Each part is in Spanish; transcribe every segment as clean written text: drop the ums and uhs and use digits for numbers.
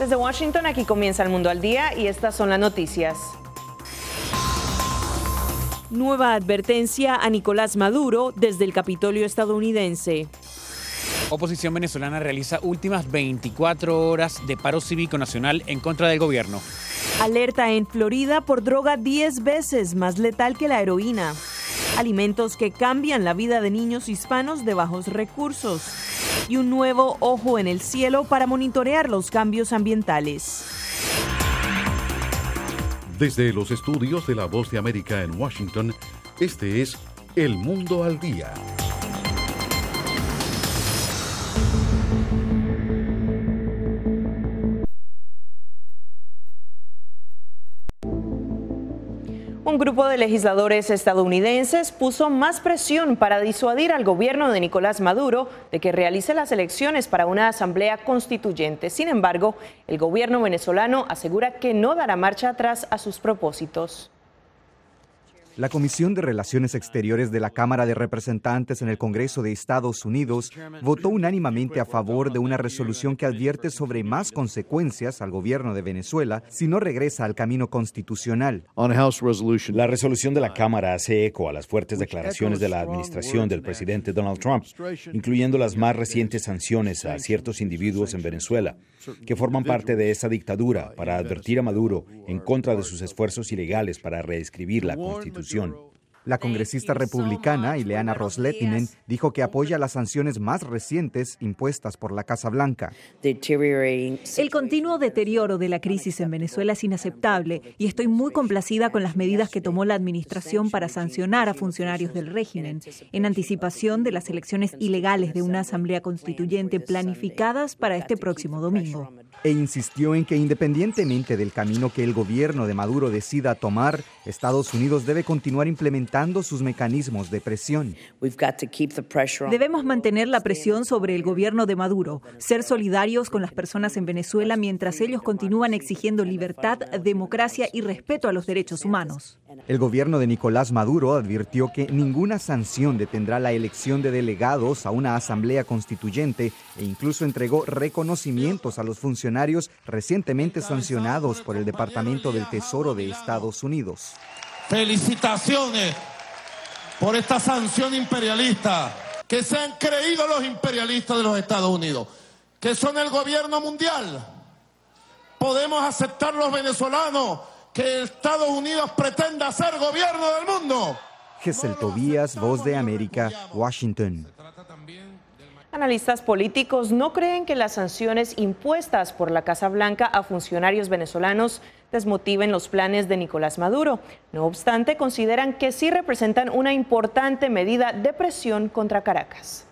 Desde Washington, aquí comienza El Mundo al Día y estas son las noticias. Nueva advertencia a Nicolás Maduro desde el Capitolio estadounidense. Oposición venezolana realiza últimas 24 horas de paro cívico nacional en contra del gobierno. Alerta en Florida por droga 10 veces más letal que la heroína. Alimentos que cambian la vida de niños hispanos de bajos recursos. Y un nuevo ojo en el cielo para monitorear los cambios ambientales. Desde los estudios de La Voz de América en Washington, este es El Mundo al Día. Un grupo de legisladores estadounidenses puso más presión para disuadir al gobierno de Nicolás Maduro de que realice las elecciones para una asamblea constituyente. Sin embargo, el gobierno venezolano asegura que no dará marcha atrás a sus propósitos. La Comisión de Relaciones Exteriores de la Cámara de Representantes en el Congreso de Estados Unidos votó unánimemente a favor de una resolución que advierte sobre más consecuencias al gobierno de Venezuela si no regresa al camino constitucional. La resolución de la Cámara hace eco a las fuertes declaraciones de la administración del presidente Donald Trump, incluyendo las más recientes sanciones a ciertos individuos en Venezuela, que forman parte de esa dictadura, para advertir a Maduro en contra de sus esfuerzos ilegales para reescribir la Constitución. La congresista republicana Ileana Ros-Lehtinen dijo que apoya las sanciones más recientes impuestas por la Casa Blanca. El continuo deterioro de la crisis en Venezuela es inaceptable y estoy muy complacida con las medidas que tomó la administración para sancionar a funcionarios del régimen, en anticipación de las elecciones ilegales de una asamblea constituyente planificadas para este próximo domingo. E insistió en que independientemente del camino que el gobierno de Maduro decida tomar, Estados Unidos debe continuar implementando sus mecanismos de presión. Debemos mantener la presión sobre el gobierno de Maduro, ser solidarios con las personas en Venezuela mientras ellos continúan exigiendo libertad, democracia y respeto a los derechos humanos. El gobierno de Nicolás Maduro advirtió que ninguna sanción detendrá la elección de delegados a una asamblea constituyente e incluso entregó reconocimientos a los funcionarios recientemente sancionados por el Departamento del Tesoro de Estados Unidos. Felicitaciones por esta sanción imperialista, que se han creído los imperialistas de los Estados Unidos, que son el gobierno mundial. Podemos aceptar los venezolanos que Estados Unidos pretenda ser gobierno del mundo. Gesell Tobías, Voz de América, Washington. Analistas políticos no creen que las sanciones impuestas por la Casa Blanca a funcionarios venezolanos desmotiven los planes de Nicolás Maduro. No obstante, consideran que sí representan una importante medida de presión contra Caracas.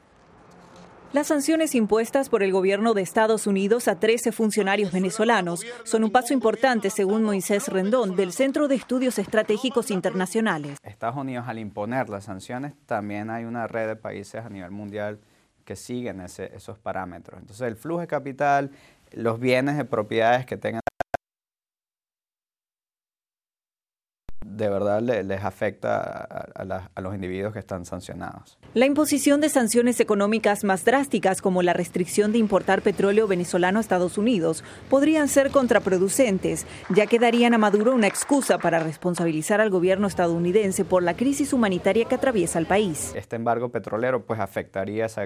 Las sanciones impuestas por el gobierno de Estados Unidos a 13 funcionarios venezolanos son un paso importante, según Moisés Rendón, del Centro de Estudios Estratégicos Internacionales. Estados Unidos, al imponer las sanciones, también hay una red de países a nivel mundial que siguen esos parámetros. Entonces, el flujo de capital, los bienes de propiedades que tengan, de verdad les afecta a los individuos que están sancionados. La imposición de sanciones económicas más drásticas, como la restricción de importar petróleo venezolano a Estados Unidos, podrían ser contraproducentes, ya que darían a Maduro una excusa para responsabilizar al gobierno estadounidense por la crisis humanitaria que atraviesa el país. Este embargo petrolero pues afectaría esa.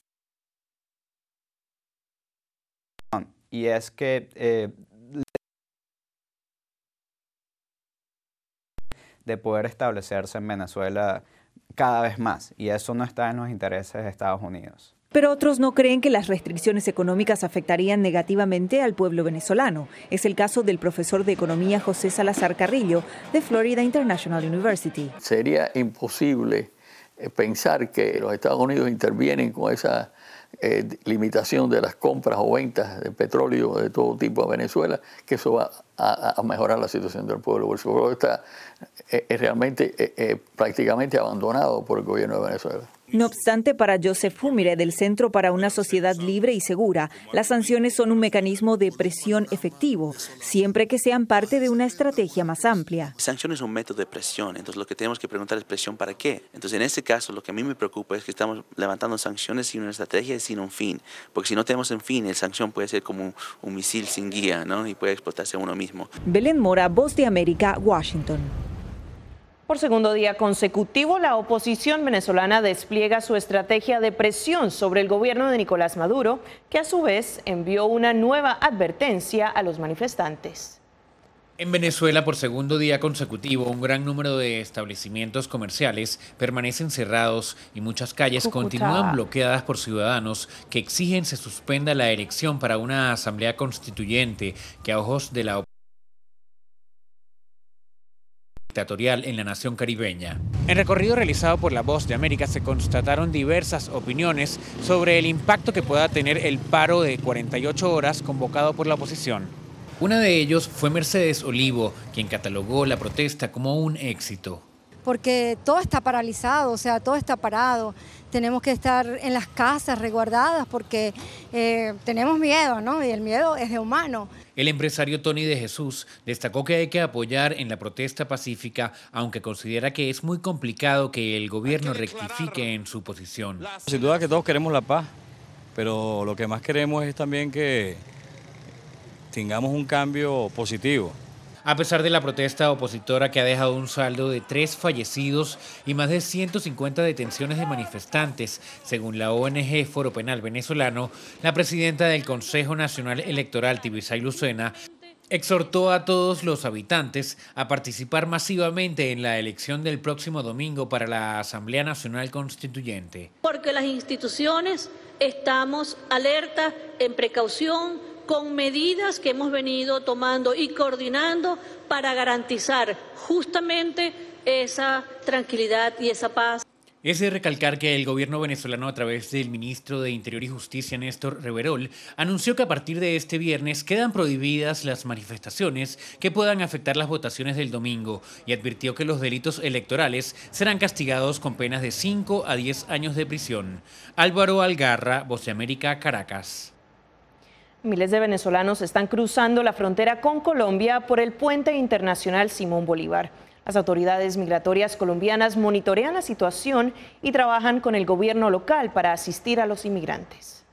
Y es que de poder establecerse en Venezuela cada vez más, y eso no está en los intereses de Estados Unidos. Pero otros no creen que las restricciones económicas afectarían negativamente al pueblo venezolano. Es el caso del profesor de economía José Salazar Carrillo, de Florida International University. Sería imposible pensar que los Estados Unidos intervienen con esa limitación de las compras o ventas de petróleo de todo tipo a Venezuela, que eso va a mejorar la situación del pueblo. Porque el pueblo está realmente prácticamente abandonado por el gobierno de Venezuela. No obstante, para Joseph Humire, del Centro para una Sociedad Libre y Segura, las sanciones son un mecanismo de presión efectivo, siempre que sean parte de una estrategia más amplia. Sanciones son un método de presión, entonces lo que tenemos que preguntar es presión para qué. Entonces en este caso lo que a mí me preocupa es que estamos levantando sanciones sin una estrategia y sin un fin, porque si no tenemos un fin, la sanción puede ser como un misil sin guía, ¿no? Y puede explotarse a uno mismo. Belén Mora, Voz de América, Washington. Por segundo día consecutivo, la oposición venezolana despliega su estrategia de presión sobre el gobierno de Nicolás Maduro, que a su vez envió una nueva advertencia a los manifestantes. En Venezuela, por segundo día consecutivo, un gran número de establecimientos comerciales permanecen cerrados y muchas calles continúan bloqueadas por ciudadanos que exigen se suspenda la elección para una asamblea constituyente que a ojos de la dictatorial en la nación caribeña. En recorrido realizado por La Voz de América se constataron diversas opiniones sobre el impacto que pueda tener el paro de 48 horas convocado por la oposición. Una de ellos fue Mercedes Olivo, quien catalogó la protesta como un éxito. Porque todo está paralizado, o sea, todo está parado. Tenemos que estar en las casas resguardadas porque tenemos miedo, ¿no? Y el miedo es de humano. El empresario Tony de Jesús destacó que hay que apoyar en la protesta pacífica, aunque considera que es muy complicado que el gobierno rectifique en su posición. Sin duda que todos queremos la paz, pero lo que más queremos es también que tengamos un cambio positivo. A pesar de la protesta opositora que ha dejado un saldo de 3 fallecidos y más de 150 detenciones de manifestantes, según la ONG Foro Penal Venezolano, la presidenta del Consejo Nacional Electoral, Tibisay Lucena, exhortó a todos los habitantes a participar masivamente en la elección del próximo domingo para la Asamblea Nacional Constituyente. Porque las instituciones estamos alertas, en precaución, con medidas que hemos venido tomando y coordinando para garantizar justamente esa tranquilidad y esa paz. Es de recalcar que el gobierno venezolano, a través del ministro de Interior y Justicia, Néstor Reverol, anunció que a partir de este viernes quedan prohibidas las manifestaciones que puedan afectar las votaciones del domingo y advirtió que los delitos electorales serán castigados con penas de 5 a 10 años de prisión. Álvaro Algarra, Voz de América, Caracas. Miles de venezolanos están cruzando la frontera con Colombia por el puente internacional Simón Bolívar. Las autoridades migratorias colombianas monitorean la situación y trabajan con el gobierno local para asistir a los inmigrantes.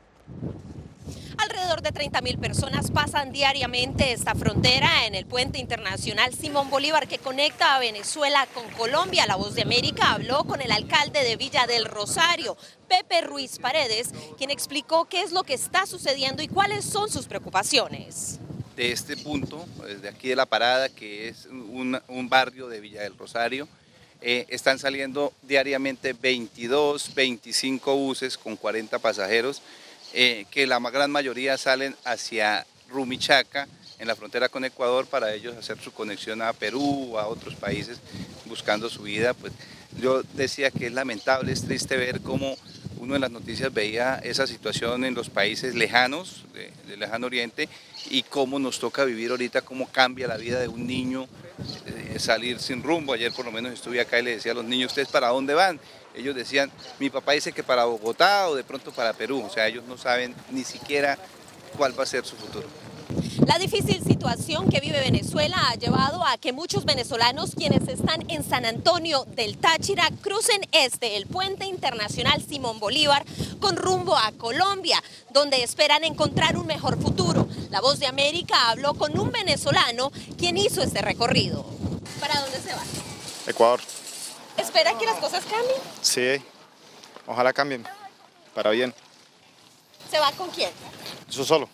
Alrededor de 30.000 personas pasan diariamente esta frontera en el puente internacional Simón Bolívar que conecta a Venezuela con Colombia. La Voz de América habló con el alcalde de Villa del Rosario, Pepe Ruiz Paredes, quien explicó qué es lo que está sucediendo y cuáles son sus preocupaciones. De este punto, desde aquí de la parada, que es un barrio de Villa del Rosario, están saliendo diariamente 22, 25 buses con 40 pasajeros, que la gran mayoría salen hacia Rumichaca, en la frontera con Ecuador, para ellos hacer su conexión a Perú, a otros países, buscando su vida. Pues yo decía que es lamentable, es triste ver cómo uno en las noticias veía esa situación en los países lejanos, del lejano oriente, y cómo nos toca vivir ahorita, cómo cambia la vida de un niño, salir sin rumbo. Ayer por lo menos estuve acá y le decía a los niños, ¿ustedes para dónde van? Ellos decían, mi papá dice que para Bogotá o de pronto para Perú, o sea, ellos no saben ni siquiera cuál va a ser su futuro. La difícil situación que vive Venezuela ha llevado a que muchos venezolanos quienes están en San Antonio del Táchira crucen el puente internacional Simón Bolívar con rumbo a Colombia, donde esperan encontrar un mejor futuro. La Voz de América habló con un venezolano quien hizo este recorrido. ¿Para dónde se va? Ecuador. ¿Espera que las cosas cambien? Sí, ojalá cambien, para bien. ¿Se va con quién? Yo solo.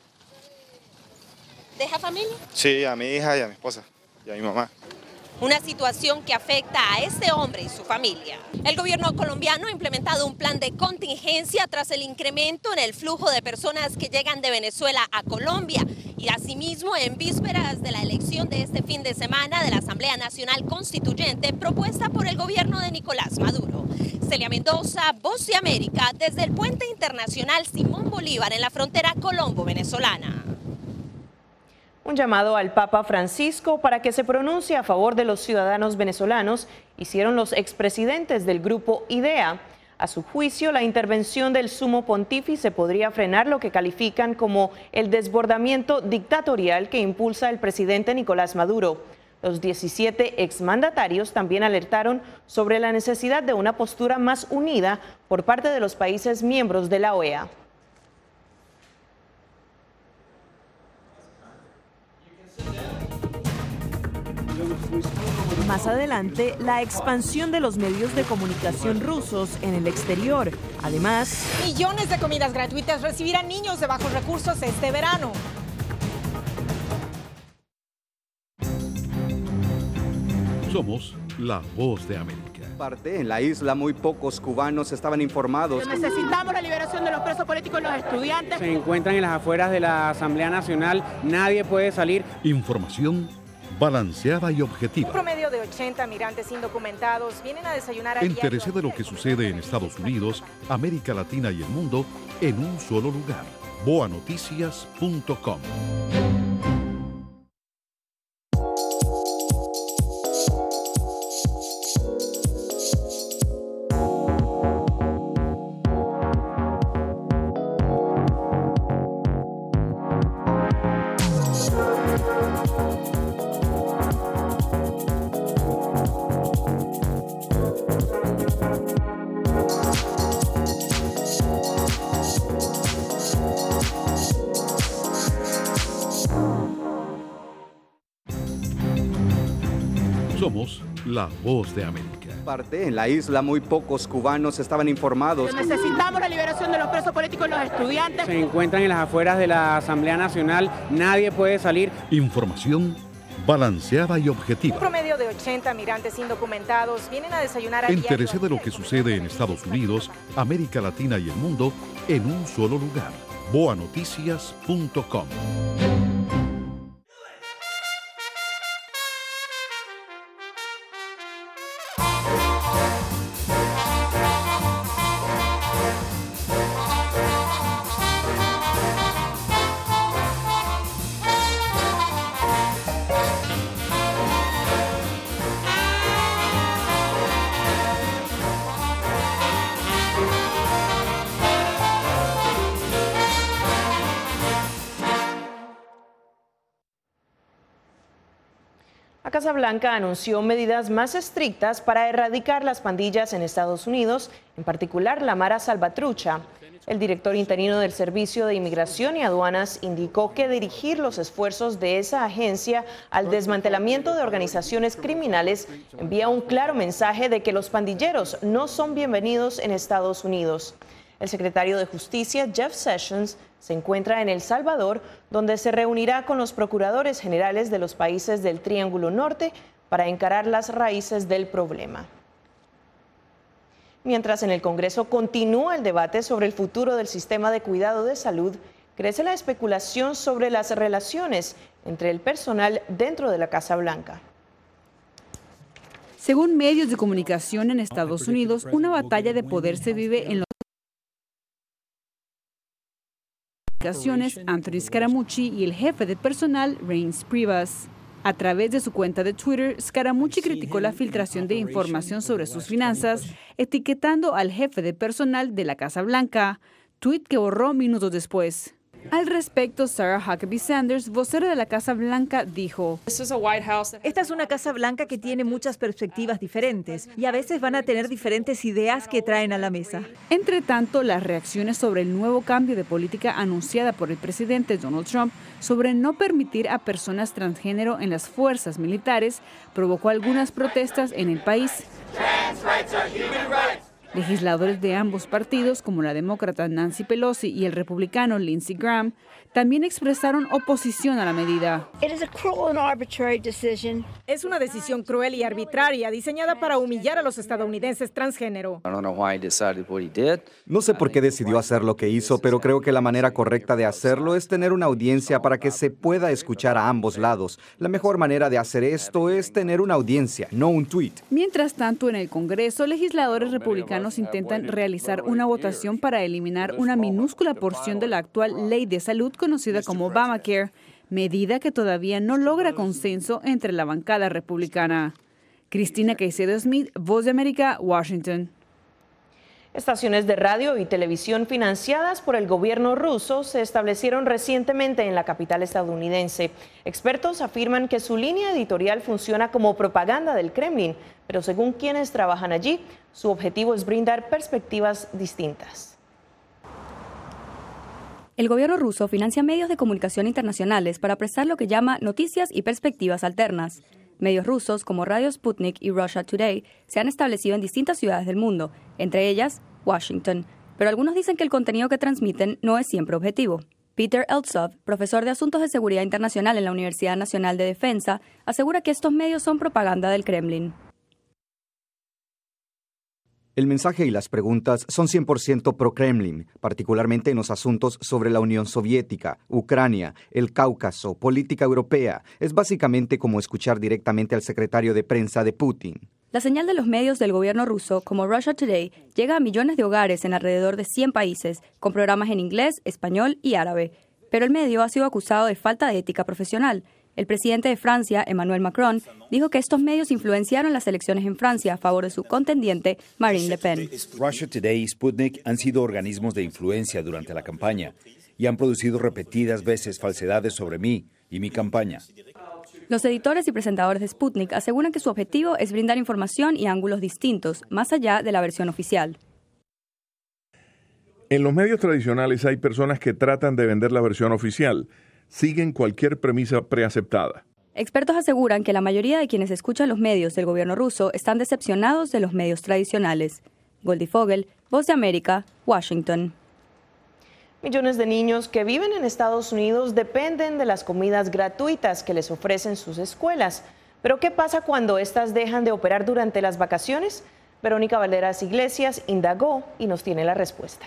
¿Deja familia? Sí, a mi hija y a mi esposa y a mi mamá. Una situación que afecta a este hombre y su familia. El gobierno colombiano ha implementado un plan de contingencia tras el incremento en el flujo de personas que llegan de Venezuela a Colombia. Y asimismo, en vísperas de la elección de este fin de semana de la Asamblea Nacional Constituyente propuesta por el gobierno de Nicolás Maduro. Celia Mendoza, Voz de América, desde el puente internacional Simón Bolívar en la frontera colombo-venezolana. Un llamado al Papa Francisco para que se pronuncie a favor de los ciudadanos venezolanos hicieron los expresidentes del grupo IDEA. A su juicio, la intervención del sumo pontífice podría frenar lo que califican como el desbordamiento dictatorial que impulsa el presidente Nicolás Maduro. Los 17 exmandatarios también alertaron sobre la necesidad de una postura más unida por parte de los países miembros de la OEA. Más adelante, la expansión de los medios de comunicación rusos en el exterior. Además, millones de comidas gratuitas recibirán niños de bajos recursos este verano. Somos la voz de América. En la isla muy pocos cubanos estaban informados. Necesitamos la liberación de los presos políticos y los estudiantes. Se encuentran en las afueras de la Asamblea Nacional. Nadie puede salir. Información balanceada y objetiva. Un promedio de 80 migrantes indocumentados vienen a desayunar a Entérese de lo que sucede en Estados Unidos, América Latina y el mundo en un solo lugar. boanoticias.com. Somos la voz de América. En la isla muy pocos cubanos estaban informados. Necesitamos la liberación de los presos políticos y los estudiantes. Se encuentran en las afueras de la Asamblea Nacional. Nadie puede salir. Información balanceada y objetiva. Un promedio de 80 migrantes indocumentados vienen a desayunar a Entérese de lo que sucede en Estados Unidos, América Latina y el mundo en un solo lugar. boanoticias.com. La Casa Blanca anunció medidas más estrictas para erradicar las pandillas en Estados Unidos, en particular la Mara Salvatrucha. El director interino del Servicio de Inmigración y Aduanas indicó que dirigir los esfuerzos de esa agencia al desmantelamiento de organizaciones criminales envía un claro mensaje de que los pandilleros no son bienvenidos en Estados Unidos. El secretario de Justicia, Jeff Sessions, se encuentra en El Salvador, donde se reunirá con los procuradores generales de los países del Triángulo Norte para encarar las raíces del problema. Mientras en el Congreso continúa el debate sobre el futuro del sistema de cuidado de salud, crece la especulación sobre las relaciones entre el personal dentro de la Casa Blanca. Según medios de comunicación en Estados Unidos, una batalla de poder se vive en los Anthony Scaramucci y el jefe de personal, Reince Priebus. A través de su cuenta de Twitter, Scaramucci criticó la filtración de información sobre sus finanzas, etiquetando al jefe de personal de la Casa Blanca, tuit que borró minutos después. Al respecto, Sarah Huckabee Sanders, vocera de la Casa Blanca, dijo: Esta es una Casa Blanca que tiene muchas perspectivas diferentes y a veces van a tener diferentes ideas que traen a la mesa. Entre tanto, las reacciones sobre el nuevo cambio de política anunciada por el presidente Donald Trump sobre no permitir a personas transgénero en las fuerzas militares provocó algunas protestas en el país. Legisladores de ambos partidos, como la demócrata Nancy Pelosi y el republicano Lindsey Graham, también expresaron oposición a la medida. Es una decisión cruel y arbitraria diseñada para humillar a los estadounidenses transgénero. No sé por qué decidió hacer lo que hizo, pero creo que la manera correcta de hacerlo es tener una audiencia para que se pueda escuchar a ambos lados. La mejor manera de hacer esto es tener una audiencia, no un tuit. Mientras tanto, en el Congreso, legisladores republicanos intentan realizar una votación para eliminar una minúscula porción de la actual ley de salud conocida como Obamacare, medida que todavía no logra consenso entre la bancada republicana. Cristina Caicedo Smith, Voz de América, Washington. Estaciones de radio y televisión financiadas por el gobierno ruso se establecieron recientemente en la capital estadounidense. Expertos afirman que su línea editorial funciona como propaganda del Kremlin, pero según quienes trabajan allí, su objetivo es brindar perspectivas distintas. El gobierno ruso financia medios de comunicación internacionales para prestar lo que llama noticias y perspectivas alternas. Medios rusos como Radio Sputnik y Russia Today se han establecido en distintas ciudades del mundo, entre ellas Washington, pero algunos dicen que el contenido que transmiten no es siempre objetivo. Peter Eltsov, profesor de Asuntos de Seguridad Internacional en la Universidad Nacional de Defensa, asegura que estos medios son propaganda del Kremlin. El mensaje y las preguntas son 100% pro-Kremlin, particularmente en los asuntos sobre la Unión Soviética, Ucrania, el Cáucaso, política europea. Es básicamente como escuchar directamente al secretario de prensa de Putin. La señal de los medios del gobierno ruso, como Russia Today, llega a millones de hogares en alrededor de 100 países, con programas en inglés, español y árabe. Pero el medio ha sido acusado de falta de ética profesional. El presidente de Francia, Emmanuel Macron, dijo que estos medios influenciaron las elecciones en Francia a favor de su contendiente, Marine Le Pen. Russia Today y Sputnik han sido organismos de influencia durante la campaña y han producido repetidas veces falsedades sobre mí y mi campaña. Los editores y presentadores de Sputnik aseguran que su objetivo es brindar información y ángulos distintos, más allá de la versión oficial. En los medios tradicionales hay personas que tratan de vender la versión oficial. Siguen cualquier premisa preaceptada. Expertos aseguran que la mayoría de quienes escuchan los medios del gobierno ruso están decepcionados de los medios tradicionales. Goldie Fogel, Voz de América, Washington. Millones de niños que viven en Estados Unidos dependen de las comidas gratuitas que les ofrecen sus escuelas. Pero ¿qué pasa cuando estas dejan de operar durante las vacaciones? Verónica Valderas Iglesias indagó y nos tiene la respuesta.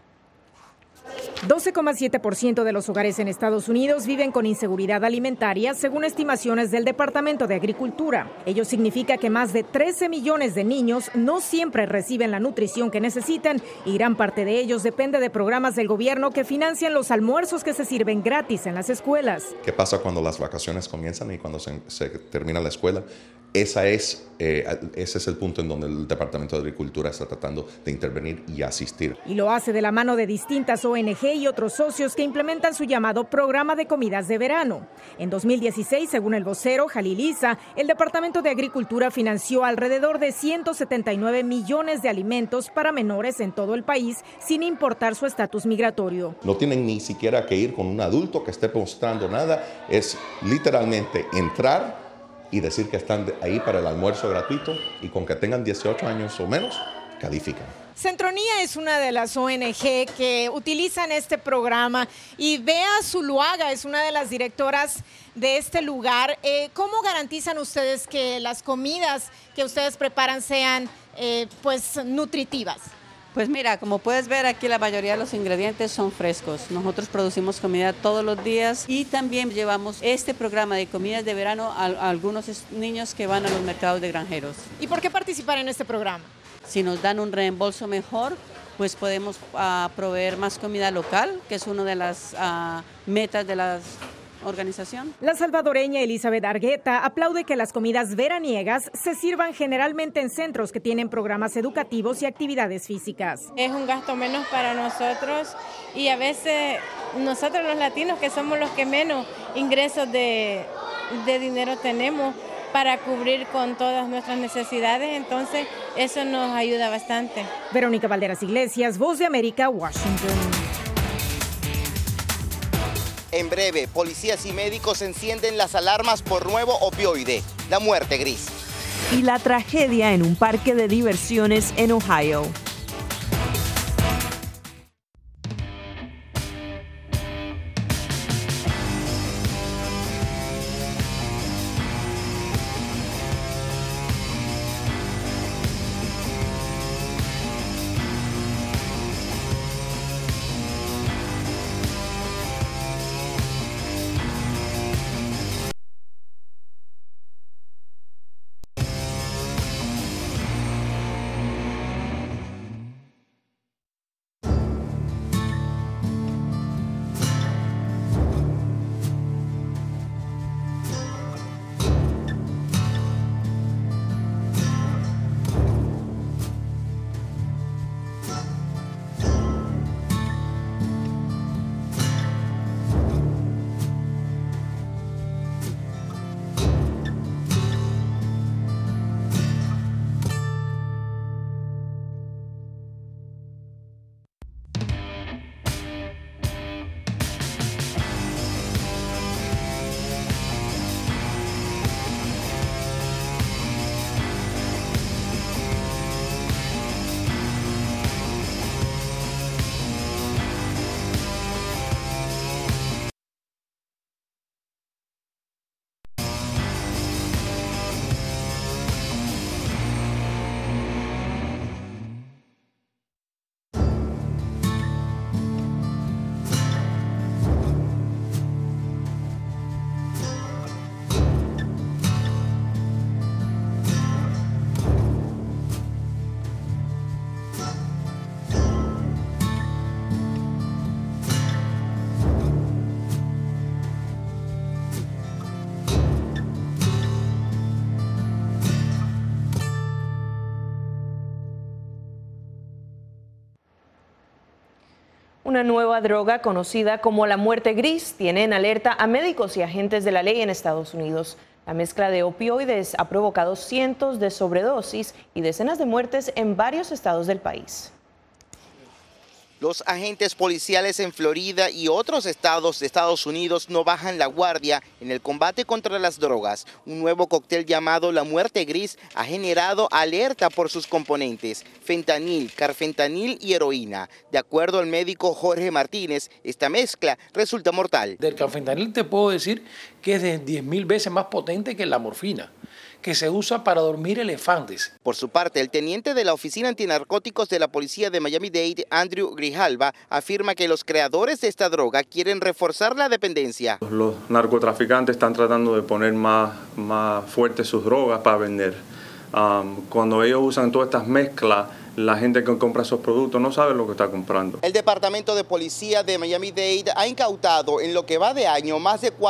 12,7% de los hogares en Estados Unidos viven con inseguridad alimentaria, según estimaciones del Departamento de Agricultura. Ello significa que más de 13 millones de niños no siempre reciben la nutrición que necesitan y gran parte de ellos depende de programas del gobierno que financian los almuerzos que se sirven gratis en las escuelas. ¿Qué pasa cuando las vacaciones comienzan y cuando se termina la escuela? Ese es el punto en donde el Departamento de Agricultura está tratando de intervenir y asistir. Y lo hace de la mano de distintas ONG y otros socios que implementan su llamado Programa de Comidas de Verano. En 2016, según el vocero Jalil Issa, el Departamento de Agricultura financió alrededor de 179 millones de alimentos para menores en todo el país, sin importar su estatus migratorio. No tienen ni siquiera que ir con un adulto que esté mostrando nada, es literalmente entrar y decir que están ahí para el almuerzo gratuito y con que tengan 18 años o menos, califican. Centronía es una de las ONG que utilizan este programa y Bea Zuluaga es una de las directoras de este lugar. ¿Cómo garantizan ustedes que las comidas que ustedes preparan sean nutritivas? Pues mira, como puedes ver aquí la mayoría de los ingredientes son frescos. Nosotros producimos comida todos los días y también llevamos este programa de comidas de verano a algunos niños que van a los mercados de granjeros. ¿Y por qué participar en este programa? Si nos dan un reembolso mejor, pues podemos proveer más comida local, que es una de las metas de la organización. La salvadoreña Elizabeth Argueta aplaude que las comidas veraniegas se sirvan generalmente en centros que tienen programas educativos y actividades físicas. Es un gasto menos para nosotros y a veces nosotros los latinos, que somos los que menos ingresos de dinero tenemos para cubrir con todas nuestras necesidades, entonces eso nos ayuda bastante. Verónica Valderas Iglesias, Voz de América, Washington. En breve, policías y médicos encienden las alarmas por nuevo opioide, la muerte gris. Y la tragedia en un parque de diversiones en Ohio. Una nueva droga conocida como la muerte gris tiene en alerta a médicos y agentes de la ley en Estados Unidos. La mezcla de opioides ha provocado cientos de sobredosis y decenas de muertes en varios estados del país. Los agentes policiales en Florida y otros estados de Estados Unidos no bajan la guardia en el combate contra las drogas. Un nuevo cóctel llamado la muerte gris ha generado alerta por sus componentes: fentanil, carfentanil y heroína. De acuerdo al médico Jorge Martínez, esta mezcla resulta mortal. Del carfentanil te puedo decir que es de 10.000 veces más potente que la morfina, que se usa para dormir elefantes. Por su parte, el teniente de la Oficina Antinarcóticos de la Policía de Miami-Dade, Andrew Grijalva, afirma que los creadores de esta droga quieren reforzar la dependencia. Los narcotraficantes están tratando de poner más fuertes sus drogas para vender. Cuando ellos usan todas estas mezclas, la gente que compra esos productos no sabe lo que está comprando. El Departamento de Policía de Miami-Dade ha incautado en lo que va de año más de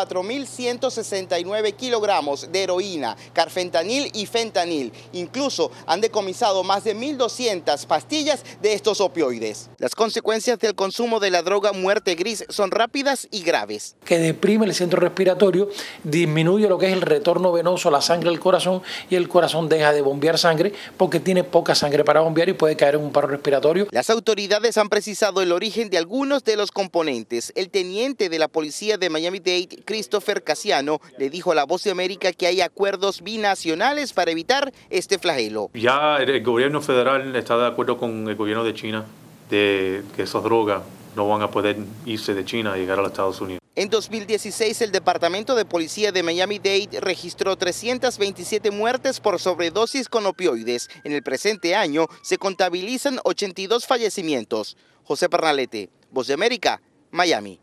4.169 kilogramos de heroína, carfentanil y fentanil. Incluso han decomisado más de 1.200 pastillas de estos opioides. Las consecuencias del consumo de la droga muerte gris son rápidas y graves. Que deprime el centro respiratorio, disminuye lo que es el retorno venoso a la sangre del corazón y el corazón deja de bombear sangre porque tiene poca sangre para bombear y puede caer en un paro respiratorio. Las autoridades han precisado el origen de algunos de los componentes. El teniente de la policía de Miami-Dade, Christopher Casiano, le dijo a La Voz de América que hay acuerdos binacionales para evitar este flagelo. Ya el gobierno federal está de acuerdo con el gobierno de China de que esas drogas no van a poder irse de China y llegar a los Estados Unidos. En 2016, el Departamento de Policía de Miami-Dade registró 327 muertes por sobredosis con opioides. En el presente año se contabilizan 82 fallecimientos. José Pernalete, Voz de América, Miami.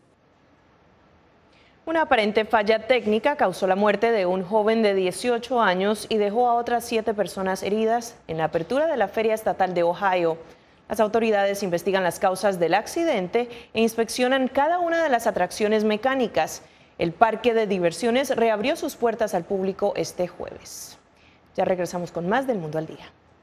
Una aparente falla técnica causó la muerte de un joven de 18 años y dejó a otras 7 personas heridas en la apertura de la Feria Estatal de Ohio. Las autoridades investigan las causas del accidente e inspeccionan cada una de las atracciones mecánicas. El parque de diversiones reabrió sus puertas al público este jueves. Ya regresamos con más del Mundo al Día.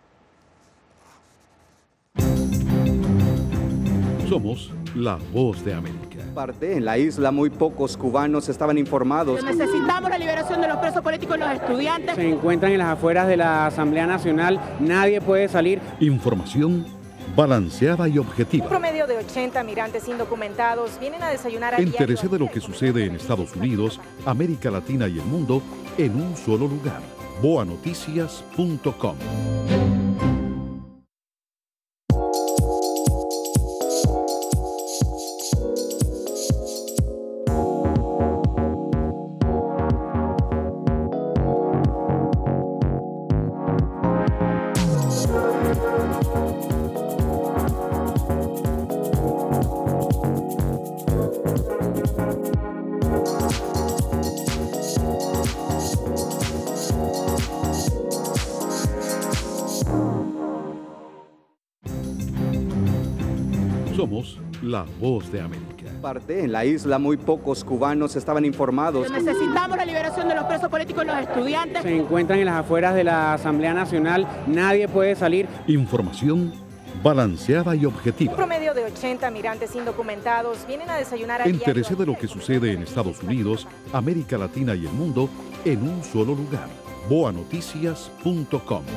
Somos la Voz de América. En la isla muy pocos cubanos estaban informados. Necesitamos la liberación de los presos políticos y los estudiantes. Se encuentran en las afueras de la Asamblea Nacional. Nadie puede salir. Información balanceada y objetiva. Un promedio de 80 migrantes indocumentados vienen a desayunar a diario. Entérese de lo que sucede en Estados Unidos, América Latina y el mundo en un solo lugar. boanoticias.com. Somos la Voz de América. En la isla muy pocos cubanos estaban informados. Necesitamos la liberación de los presos políticos y los estudiantes. Se encuentran en las afueras de la Asamblea Nacional. Nadie puede salir. Información balanceada y objetiva. Un promedio de 80 migrantes indocumentados vienen a desayunar a diario. Entérese de lo que sucede en Estados Unidos, América Latina y el mundo en un solo lugar. boanoticias.com.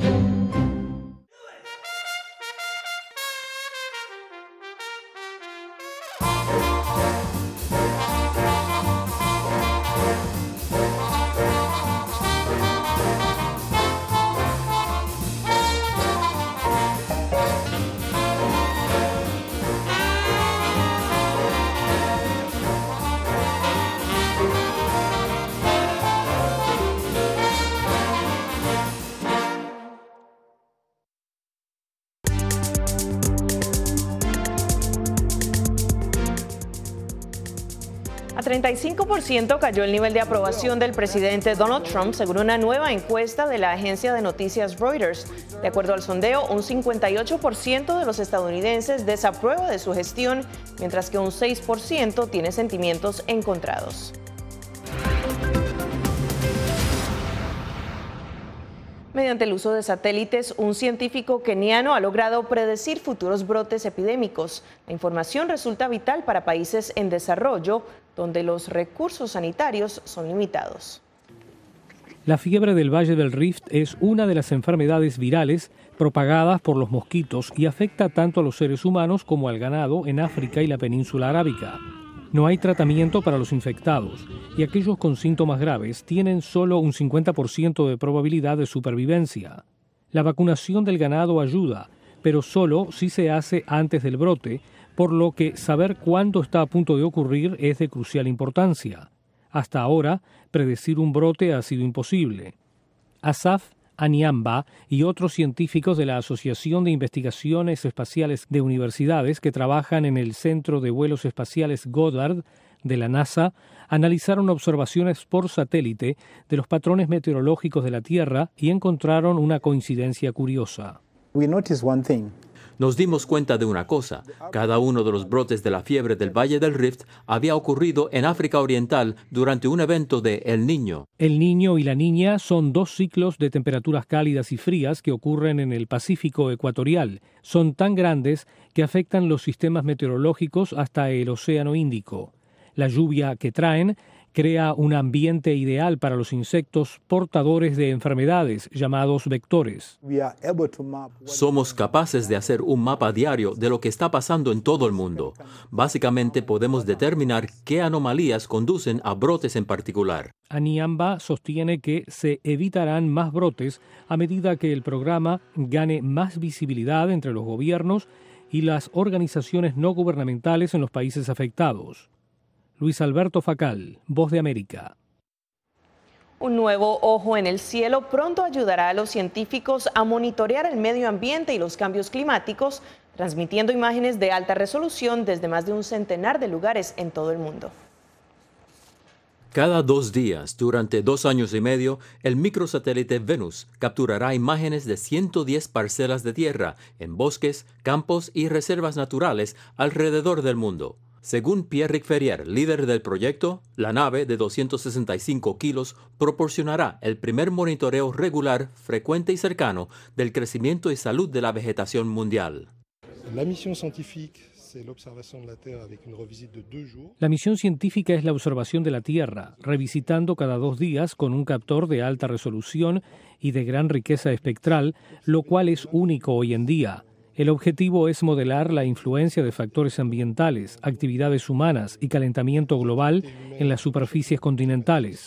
A 35% cayó el nivel de aprobación del presidente Donald Trump, según una nueva encuesta de la agencia de noticias Reuters. De acuerdo al sondeo, un 58% de los estadounidenses desaprueba de su gestión, mientras que un 6% tiene sentimientos encontrados. Mediante el uso de satélites, un científico keniano ha logrado predecir futuros brotes epidémicos. La información resulta vital para países en desarrollo, donde los recursos sanitarios son limitados. La fiebre del Valle del Rift es una de las enfermedades virales propagadas por los mosquitos y afecta tanto a los seres humanos como al ganado en África y la península arábica. No hay tratamiento para los infectados y aquellos con síntomas graves tienen solo un 50% de probabilidad de supervivencia. La vacunación del ganado ayuda, pero solo si se hace antes del brote, por lo que saber cuándo está a punto de ocurrir es de crucial importancia. Hasta ahora, predecir un brote ha sido imposible. Asaf Anyamba y otros científicos de la Asociación de Investigaciones Espaciales de Universidades que trabajan en el Centro de Vuelos Espaciales Goddard de la NASA analizaron observaciones por satélite de los patrones meteorológicos de la Tierra y encontraron una coincidencia curiosa. Nos dimos cuenta de una cosa: cada uno de los brotes de la fiebre del Valle del Rift había ocurrido en África Oriental durante un evento de El Niño. El Niño y la Niña son dos ciclos de temperaturas cálidas y frías que ocurren en el Pacífico ecuatorial. Son tan grandes que afectan los sistemas meteorológicos hasta el Océano Índico. La lluvia que traen crea un ambiente ideal para los insectos portadores de enfermedades llamados vectores. Somos capaces de hacer un mapa diario de lo que está pasando en todo el mundo. Básicamente podemos determinar qué anomalías conducen a brotes en particular. Anyamba sostiene que se evitarán más brotes a medida que el programa gane más visibilidad entre los gobiernos y las organizaciones no gubernamentales en los países afectados. Luis Alberto Facal, Voz de América. Un nuevo ojo en el cielo pronto ayudará a los científicos a monitorear el medio ambiente y los cambios climáticos, transmitiendo imágenes de alta resolución desde más de un centenar de lugares en todo el mundo. Cada 2 días, durante 2 años y medio, el microsatélite Venus capturará imágenes de 110 parcelas de tierra en bosques, campos y reservas naturales alrededor del mundo. Según Pierrick Ferrier, líder del proyecto, la nave de 265 kilos proporcionará el primer monitoreo regular, frecuente y cercano del crecimiento y salud de la vegetación mundial. La misión científica es la observación de la Tierra, revisitando cada 2 días con un captor de alta resolución y de gran riqueza espectral, lo cual es único hoy en día. El objetivo es modelar la influencia de factores ambientales, actividades humanas y calentamiento global en las superficies continentales.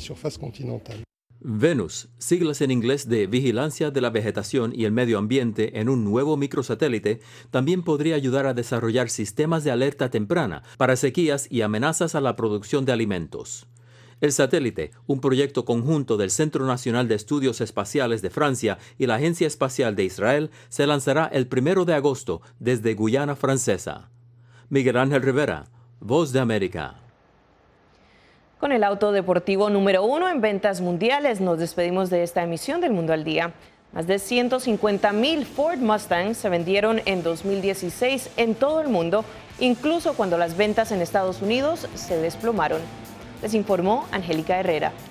Venus, siglas en inglés de Vigilancia de la Vegetación y el Medio Ambiente en un nuevo microsatélite, también podría ayudar a desarrollar sistemas de alerta temprana para sequías y amenazas a la producción de alimentos. El satélite, un proyecto conjunto del Centro Nacional de Estudios Espaciales de Francia y la Agencia Espacial de Israel, se lanzará el 1 de agosto desde Guyana Francesa. Miguel Ángel Rivera, Voz de América. Con el auto deportivo número 1 en ventas mundiales, nos despedimos de esta emisión del Mundo al Día. Más de 150,000 Ford Mustang se vendieron en 2016 en todo el mundo, incluso cuando las ventas en Estados Unidos se desplomaron. Les informó Angélica Herrera.